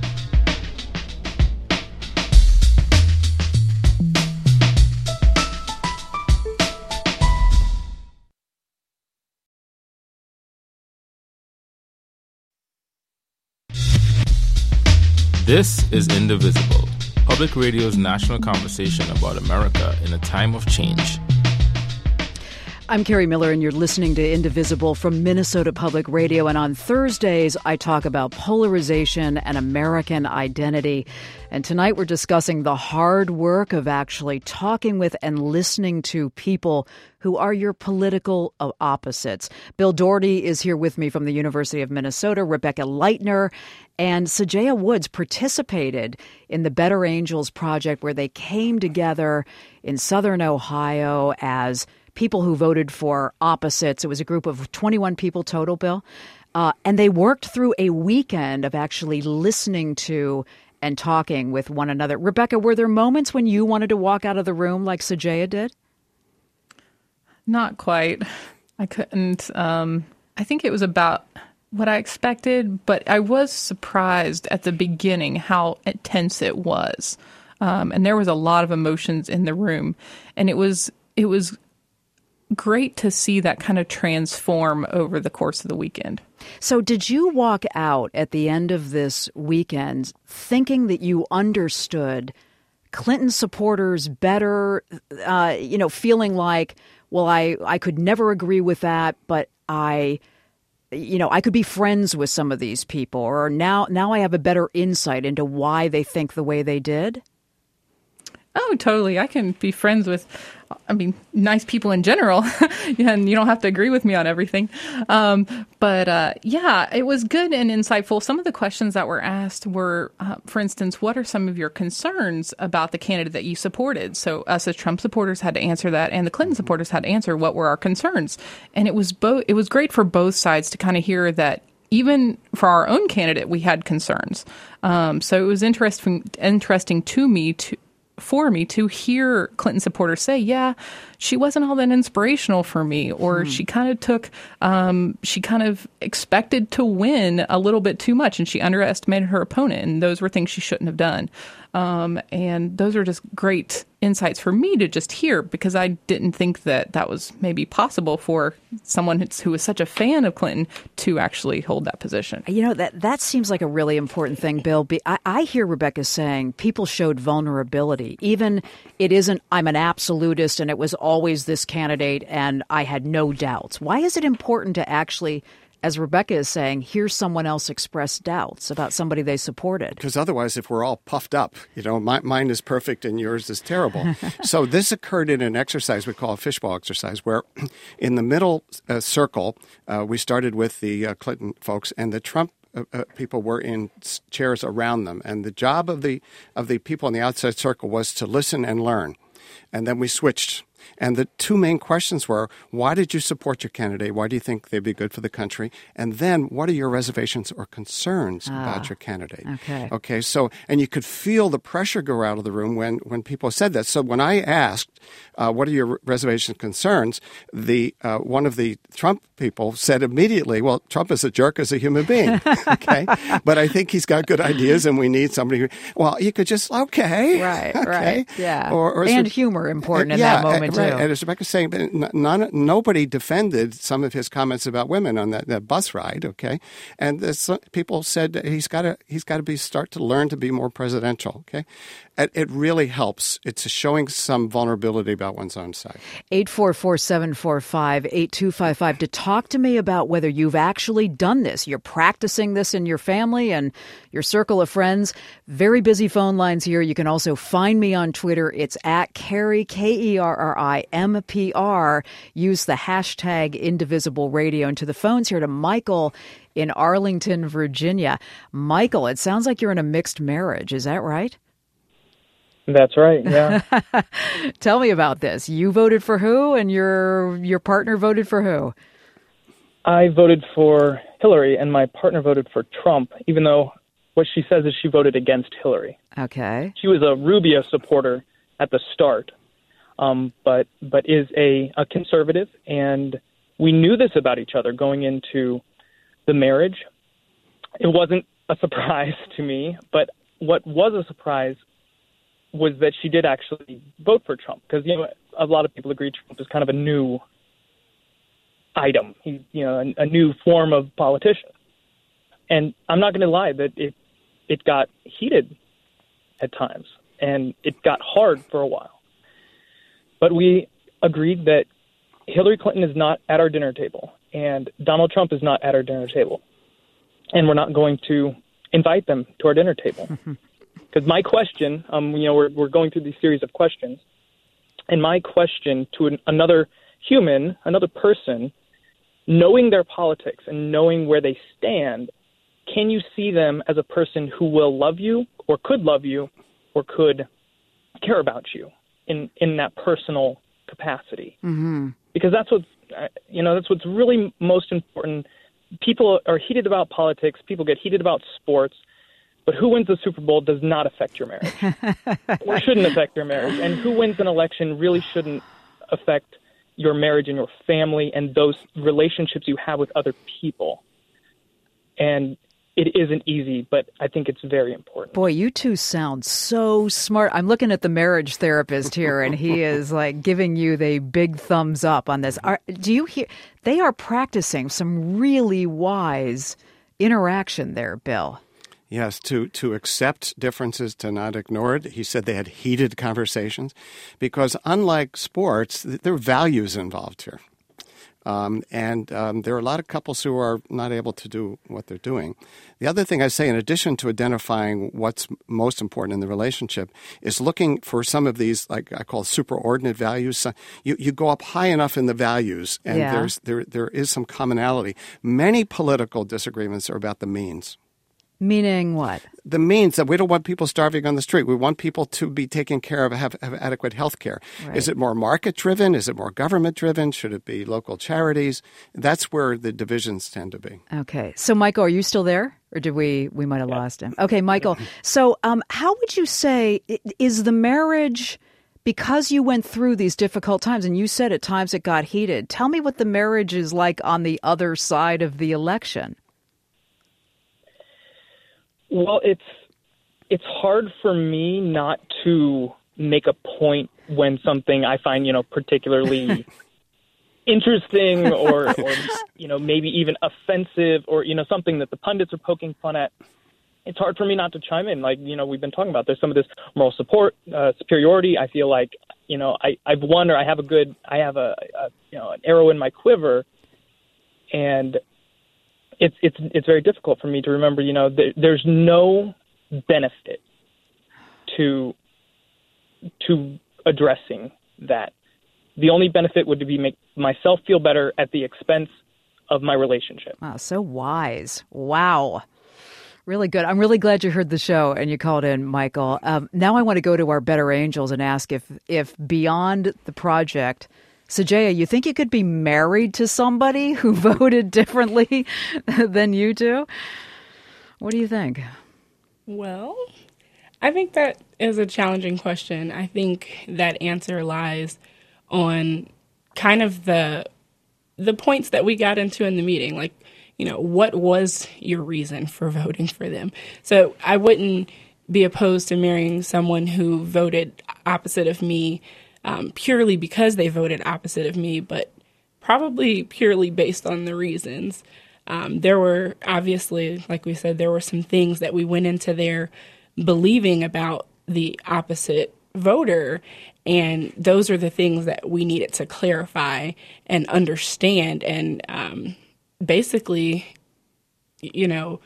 This is Indivisible, Public Radio's national conversation about America in a time of change. I'm Carrie Miller, and you're listening to Indivisible from Minnesota Public Radio. And on Thursdays, I talk about polarization and American identity. And tonight, we're discussing the hard work of actually talking with and listening to people who are your political opposites. Bill Doherty is here with me from the University of Minnesota. Rebecca Leitner and Sajaya Woods participated in the Better Angels project, where they came together in southern Ohio as people who voted for opposites. It was a group of twenty-one people total, Bill. Uh, and they worked through a weekend of actually listening to and talking with one another. Rebecca, were there moments when you wanted to walk out of the room like Sajaya did? Not quite. I couldn't. Um, I think it was about what I expected, but I was surprised at the beginning how intense it was. Um, and there was a lot of emotions in the room. And it was it was great to see that kind of transform over the course of the weekend. So did you walk out at the end of this weekend thinking that you understood Clinton supporters better, uh, you know, feeling like, well, I, I could never agree with that, but I, you know, I could be friends with some of these people, or now, now I have a better insight into why they think the way they did? Oh, totally. I can be friends with, I mean, nice people in general, and you don't have to agree with me on everything. Um, but uh, yeah, it was good and insightful. Some of the questions that were asked were, uh, for instance, what are some of your concerns about the candidate that you supported? So us as Trump supporters had to answer that, and the Clinton supporters had to answer what were our concerns. And it was both. It was great for both sides to kind of hear that even for our own candidate, we had concerns. Um, so it was interesting, interesting to me to. for me to hear Clinton supporters say, yeah, she wasn't all that inspirational for me, or hmm. she kind of took, um, she kind of expected to win a little bit too much, and she underestimated her opponent, and those were things she shouldn't have done. Um, and those are just great insights for me to just hear, because I didn't think that that was maybe possible for someone who was such a fan of Clinton to actually hold that position. You know, that that seems like a really important thing, Bill. I, I hear Rebecca saying people showed vulnerability. Even it isn't, I'm an absolutist and it was always this candidate and I had no doubts. Why is it important to actually, as Rebecca is saying, hear someone else express doubts about somebody they supported? Because otherwise, if we're all puffed up, you know, my, mine is perfect and yours is terrible. So this occurred in an exercise we call a fishbowl exercise, where in the middle uh, circle, uh, we started with the uh, Clinton folks, and the Trump uh, uh, people were in chairs around them. And the job of the of the people in the outside circle was to listen and learn. And then we switched. And the two main questions were, why did you support your candidate? Why do you think they'd be good for the country? And then, what are your reservations or concerns ah, about your candidate? Okay. Okay. So, and you could feel the pressure go out of the room when, when people said that. So when I asked, uh, what are your reservations and concerns? The, uh, one of the Trump people said immediately, well, Trump is a jerk as a human being. Okay. But I think he's got good ideas and we need somebody who, well, you could just, okay. Right. Okay. Right. Yeah. Or, or and humor important in yeah, that moment. Right. And as Rebecca's saying, none, nobody defended some of his comments about women on that, that bus ride. Okay, and this, people said that he's got to he's got to be start to learn to be more presidential. Okay, it, it really helps. It's showing some vulnerability about one's own side. eight four four, seven four five, eight two five five to talk to me about whether you've actually done this. You're practicing this in your family and your circle of friends. Very busy phone lines here. You can also find me on Twitter. It's at Kerry, K E R R I M P R. Use the hashtag Indivisible Radio. And to the phones here to Michael in Arlington, Virginia. Michael, it sounds like you're in a mixed marriage. Is that right? That's right, yeah. Tell me about this. You voted for who, and your your partner voted for who? I voted for Hillary, and my partner voted for Trump, even though what she says is she voted against Hillary. Okay. She was a Rubio supporter at the start, um, but but is a, a conservative, and we knew this about each other going into the marriage. It wasn't a surprise to me, but what was a surprise was that she did actually vote for Trump, because, you know, a lot of people agree Trump is kind of a new item, he, you know, a, a new form of politician. And I'm not going to lie that it it got heated at times, and it got hard for a while. But we agreed that Hillary Clinton is not at our dinner table, and Donald Trump is not at our dinner table, and we're not going to invite them to our dinner table. Because my question, um, you know, we're we're going through these series of questions, and my question to an, another human, another person, knowing their politics and knowing where they stand, can you see them as a person who will love you, or could love you, or could care about you in, in that personal capacity? Mm-hmm. because that's what's, uh, you know, that's what's really most important. People are heated about politics. People get heated about sports. But who wins the Super Bowl does not affect your marriage or shouldn't affect your marriage. And who wins an election really shouldn't affect your marriage and your family and those relationships you have with other people. And it isn't easy, but I think it's very important. Boy, you two sound so smart. I'm looking at the marriage therapist here, and he is like giving you the big thumbs up on this. Are, do you hear? They are practicing some really wise interaction there, Bill. Yes, to, to accept differences, to not ignore it. He said they had heated conversations because unlike sports, there are values involved here. Um, and um, there are a lot of couples who are not able to do what they're doing. The other thing I say, in addition to identifying what's most important in the relationship, is looking for some of these, like I call superordinate values. So you, you go up high enough in the values, and yeah. there's there there is some commonality. Many political disagreements are about the means. Meaning what? The means that we don't want people starving on the street. We want people to be taken care of, have, have adequate health care. Right. Is it more market-driven? Is it more government-driven? Should it be local charities? That's where the divisions tend to be. Okay. So, Michael, are you still there? Or did we, we might have yeah. lost him? Okay, Michael. So um, how would you say, is the marriage, because you went through these difficult times, and you said at times it got heated, tell me what the marriage is like on the other side of the election. Well, it's it's hard for me not to make a point when something I find, you know, particularly interesting or, or, you know, maybe even offensive or, you know, something that the pundits are poking fun at. It's hard for me not to chime in. Like, you know, we've been talking about, there's some of this moral support, uh, superiority. I feel like, you know, I, I've won or I have a good, I have a, a, you know, an arrow in my quiver. And It's it's it's very difficult for me to remember, you know, th- there's no benefit to to addressing that. The only benefit would be make myself feel better at the expense of my relationship. Wow, so wise. Wow. Really good. I'm really glad you heard the show and you called in, Michael. Um, now I want to go to our Better Angels and ask if if beyond the project, Sajaya, you think you could be married to somebody who voted differently than you do? What do you think? Well, I think that is a challenging question. I think that answer lies on kind of the the points that we got into in the meeting. Like, you know, what was your reason for voting for them? So I wouldn't be opposed to marrying someone who voted opposite of me Um, purely because they voted opposite of me, but probably purely based on the reasons. Um, there were obviously, like we said, there were some things that we went into there believing about the opposite voter, and those are the things that we needed to clarify and understand and um, basically, you know,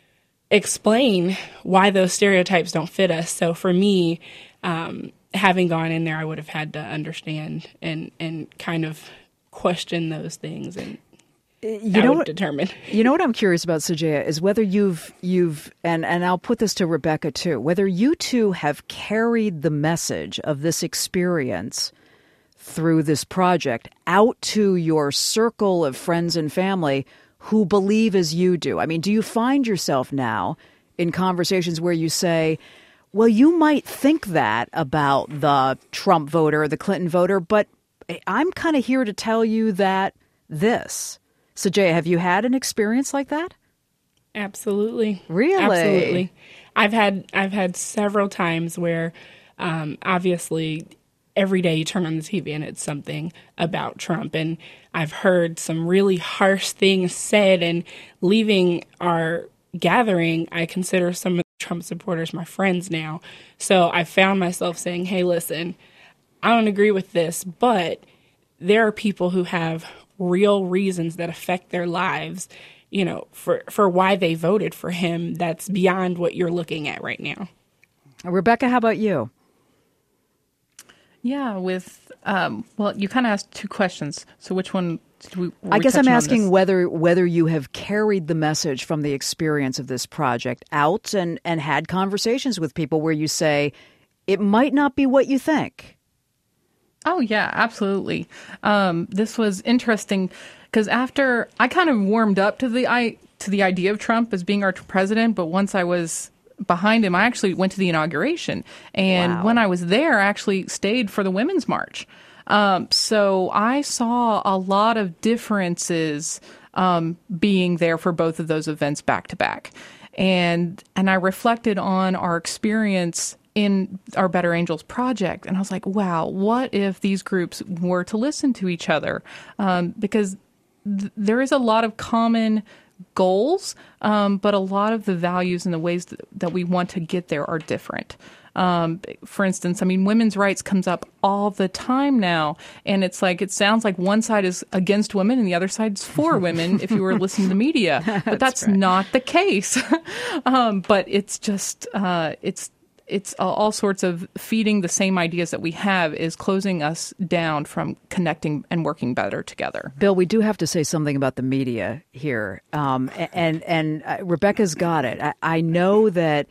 explain why those stereotypes don't fit us. So for me, um, having gone in there, I would have had to understand and, and kind of question those things, and you know what, determine. You know what I'm curious about, Sajaya, is whether you've you've and, and I'll put this to Rebecca too, whether you two have carried the message of this experience through this project out to your circle of friends and family who believe as you do. I mean, do you find yourself now in conversations where you say, well, you might think that about the Trump voter or the Clinton voter, but I'm kind of here to tell you that this. Sajaya, have you had an experience like that? Absolutely. Really? Absolutely. I've had I've had several times where um, obviously every day you turn on the T V and it's something about Trump. And I've heard some really harsh things said, and leaving our gathering, I consider some of the Trump supporters my friends now. So I found myself saying, hey, listen, I don't agree with this, but there are people who have real reasons that affect their lives, you know, for, for why they voted for him. That's beyond what you're looking at right now. Rebecca, how about you? Yeah, with, um, well, you kind of asked two questions. So which one did we, I we guess I'm touching on asking this? whether whether you have carried the message from the experience of this project out and, and had conversations with people where you say, it might not be what you think. Oh, yeah, absolutely. Um, this was interesting because after I kind of warmed up to the I to the idea of Trump as being our president, but once I was behind him, I actually went to the inauguration. And Wow. when I was there, I actually stayed for the Women's March. Um, so I saw a lot of differences um, being there for both of those events back to back. And and I reflected on our experience in our Better Angels project. And I was like, wow, what if these groups were to listen to each other? Um, because th- there is a lot of common goals, um, but a lot of the values and the ways that, that we want to get there are different. Um, for instance, I mean, women's rights comes up all the time now, and it's like, it sounds like one side is against women and the other side's for women if you were listening to the media, but that's, that's right. not the case. um, but it's just, uh, it's, it's all sorts of feeding the same ideas that we have is closing us down from connecting and working better together. Bill, we do have to say something about the media here. Um, and and uh, Rebecca's got it. I, I know that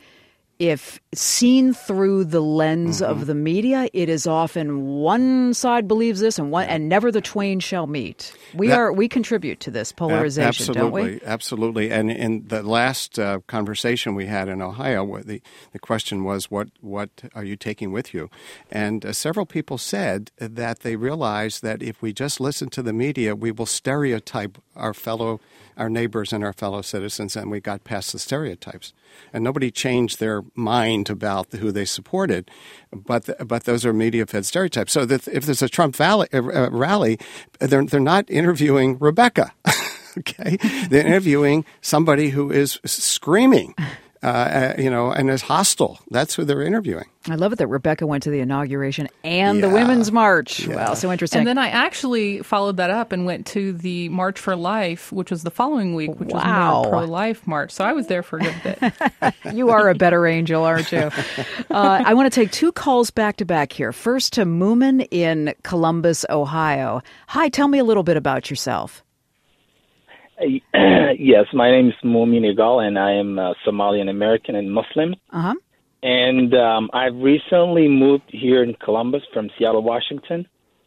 if seen through the lens mm-hmm. of the media, it is often one side believes this and one, and never the twain shall meet. We that, are we contribute to this polarization, absolutely, don't we? Absolutely. And in the last uh, conversation we had in Ohio, where the, the question was, what what are you taking with you? And uh, several people said that they realize that if we just listen to the media, we will stereotype our fellow, our neighbors and our fellow citizens, and we got past the stereotypes. And nobody changed their mind about who they supported, but but those are media-fed stereotypes. So that if there's a Trump rally, uh, rally they're they're not interviewing Rebecca, okay? They're interviewing somebody who is screaming, uh, you know, and is hostile. That's who they're interviewing. I love it that Rebecca went to the inauguration and yeah. the Women's March. Yeah. Wow, so interesting. And then I actually followed that up and went to the March for Life, which was the following week, which wow. was more pro-life march. So I was there for a good bit. You are a better angel, aren't you? Uh, I want to take two calls back to back here. First to Moomin in Columbus, Ohio. Hi, tell me a little bit about yourself. Yes, my name is Moomin Igal, and I am uh, Somalian American and Muslim. Uh-huh. And um, I've recently moved here in Columbus from Seattle, Washington.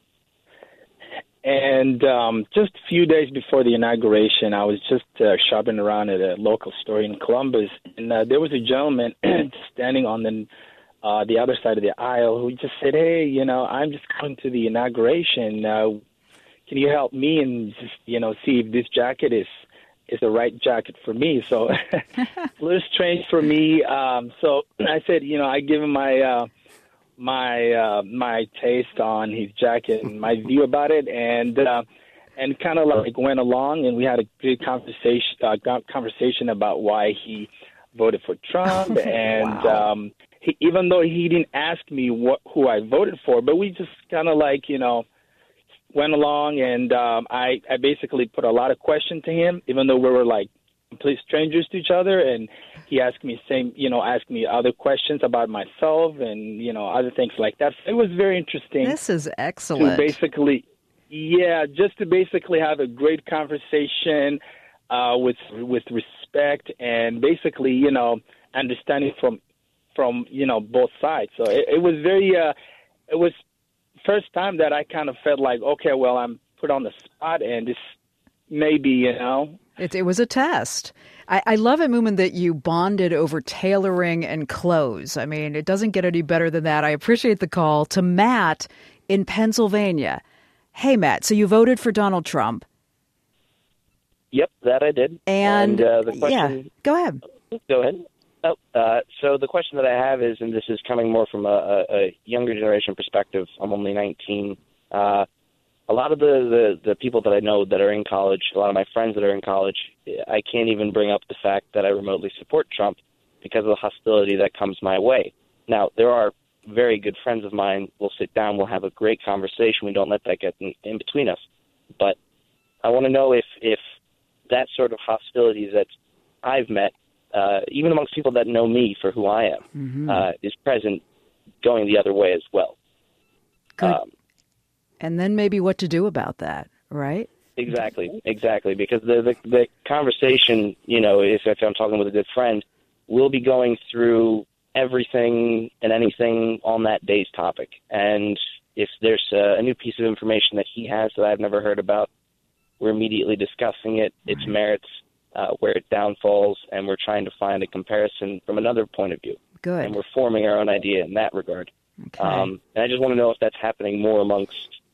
And um, just a few days before the inauguration, I was just uh, shopping around at a local store in Columbus, and uh, there was a gentleman standing on the uh, the other side of the aisle who just said, "Hey, you know, I'm just coming to the inauguration. Uh, can you help me and just, you know, see if this jacket is is the right jacket for me?" So it's a little strange for me. Um, so I said, you know, I give him my uh, my uh, my taste on his jacket and my view about it, and uh, and kind of like went along, and we had a good conversation uh, conversation about why he voted for Trump, and wow. um, he, even though he didn't ask me what who I voted for, but we just kind of like, you know, went along, and um, I, I basically put a lot of questions to him, even though we were like complete strangers to each other, and he asked me same, you know, asked me other questions about myself and, you know, other things like that. So it was very interesting. This is excellent. To basically, yeah, just to basically have a great conversation uh, with with respect and basically, you know, understanding from from you know both sides. So it, it was very, uh, it was. First time that I kind of felt like, okay, well, I'm put on the spot, and this maybe, you know. It, it was a test. I, I love it, Moomin, that you bonded over tailoring and clothes. I mean, it doesn't get any better than that. I appreciate the call. To Matt in Pennsylvania. Hey, Matt, so you voted for Donald Trump. Yep, that I did. And, and uh, the question, yeah, go ahead. Go ahead. Oh, uh, so the question that I have is, and this is coming more from a, a younger generation perspective. I'm only nineteen. Uh, a lot of the, the, the people that I know that are in college, a lot of my friends that are in college, I can't even bring up the fact that I remotely support Trump because of the hostility that comes my way. Now, there are very good friends of mine. We'll sit down. We'll have a great conversation. We don't let that get in, in between us. But I want to know if, if that sort of hostility that I've met, Uh, even amongst people that know me for who I am, mm-hmm. uh, is present going the other way as well. Good. Um, and then maybe what to do about that, right? Exactly, exactly. Because the, the the conversation, you know, if, if I'm talking with a good friend, we'll be going through everything and anything on that day's topic. And if there's uh, a new piece of information that he has that I've never heard about, we're immediately discussing it, its merits, uh, where it downfalls, and we're trying to find a comparison from another point of view. Good. And we're forming our own idea in that regard. Okay. Um, and I just want to know if that's happening more amongst,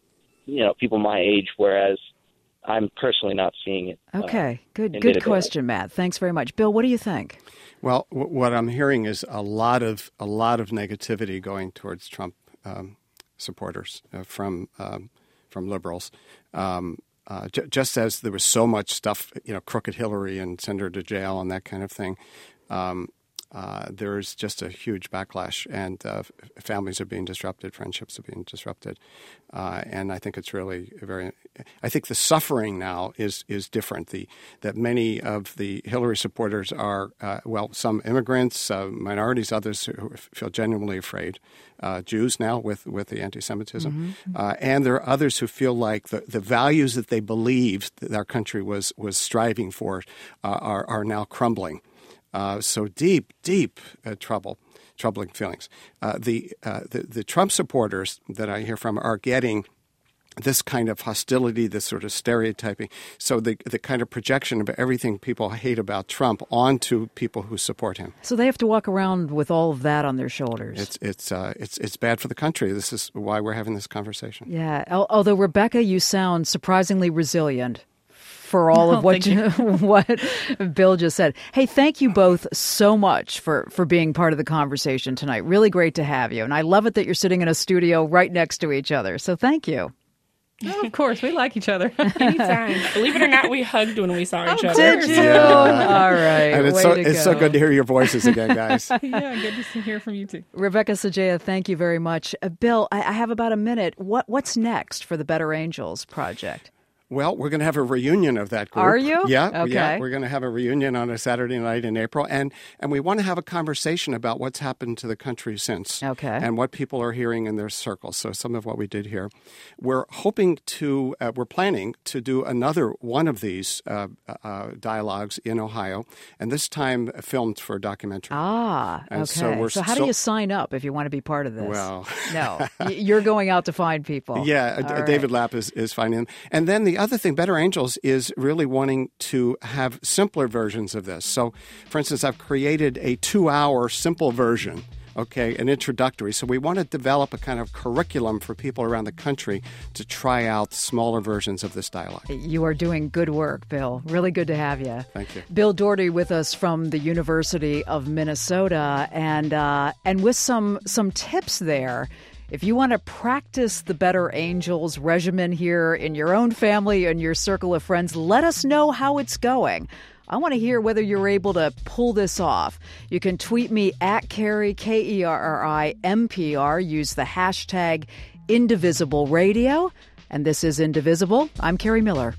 you know, people my age, whereas I'm personally not seeing it. Okay, uh, good good question, Matt. Thanks very much. Bill, what do you think? Well, w- what I'm hearing is a lot of a lot of negativity going towards Trump um, supporters uh, from um, from liberals. Um, uh, j- just as there was so much stuff, you know, crooked Hillary and send her to jail and that kind of thing. Um, Uh, there's just a huge backlash, and uh, f- families are being disrupted, friendships are being disrupted, uh, and I think it's really very. I think the suffering now is is different. The that many of the Hillary supporters are uh, well, some immigrants, uh, minorities, others who feel genuinely afraid, uh, Jews now with with the anti-Semitism, mm-hmm. uh, and there are others who feel like the, the values that they believed that our country was was striving for uh, are are now crumbling. Uh, so deep, deep uh, trouble, troubling feelings. Uh, the, uh, the the Trump supporters that I hear from are getting this kind of hostility, this sort of stereotyping. So the the kind of projection of everything people hate about Trump onto people who support him. So they have to walk around with all of that on their shoulders. It's it's uh, it's it's bad for the country. This is why we're having this conversation. Yeah. Although, Rebecca, you sound surprisingly resilient for all of oh, what you, what Bill just said. Hey, thank you both so much for, for being part of the conversation tonight. Really great to have you. And I love it that you're sitting in a studio right next to each other. So thank you. Oh, of course, we like each other. Anytime. Believe it or not, we hugged when we saw each oh, other. Did you? All right. And it's Way so to it's go. so good to hear your voices again, guys. Yeah, good to hear from you too. Rebecca Sajaya, thank you very much. Uh, Bill, I, I have about a minute. What What's next for the Better Angels project? Well, we're going to have a reunion of that group. Are you? Yeah. Okay. Yeah, we're going to have a reunion on a Saturday night in April. And, and we want to have a conversation about what's happened to the country since. Okay. And what people are hearing in their circles. So some of what we did here. We're hoping to, uh, we're planning to do another one of these uh, uh, dialogues in Ohio. And this time filmed for a documentary. Ah, and okay. So, we're so how so, do you sign up if you want to be part of this? Well. No. You're going out to find people. Yeah. All uh, David right. Lapp is, is finding them. And then the other thing, Better Angels is really wanting to have simpler versions of this. So, for instance, I've created a two-hour simple version, okay, an introductory. So we want to develop a kind of curriculum for people around the country to try out smaller versions of this dialogue. You are doing good work, Bill. Really good to have you. Thank you. Bill Doherty with us from the University of Minnesota, and uh, and with some some tips there. If you want to practice the Better Angels regimen here in your own family and your circle of friends, let us know how it's going. I want to hear whether you're able to pull this off. You can tweet me at Kerry, K E R R I M P R. Use the hashtag Indivisible Radio. And this is Indivisible. I'm Kerry Miller.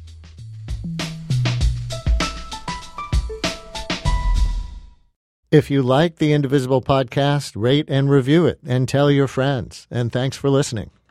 If you like the Indivisible podcast, rate and review it and tell your friends. And thanks for listening.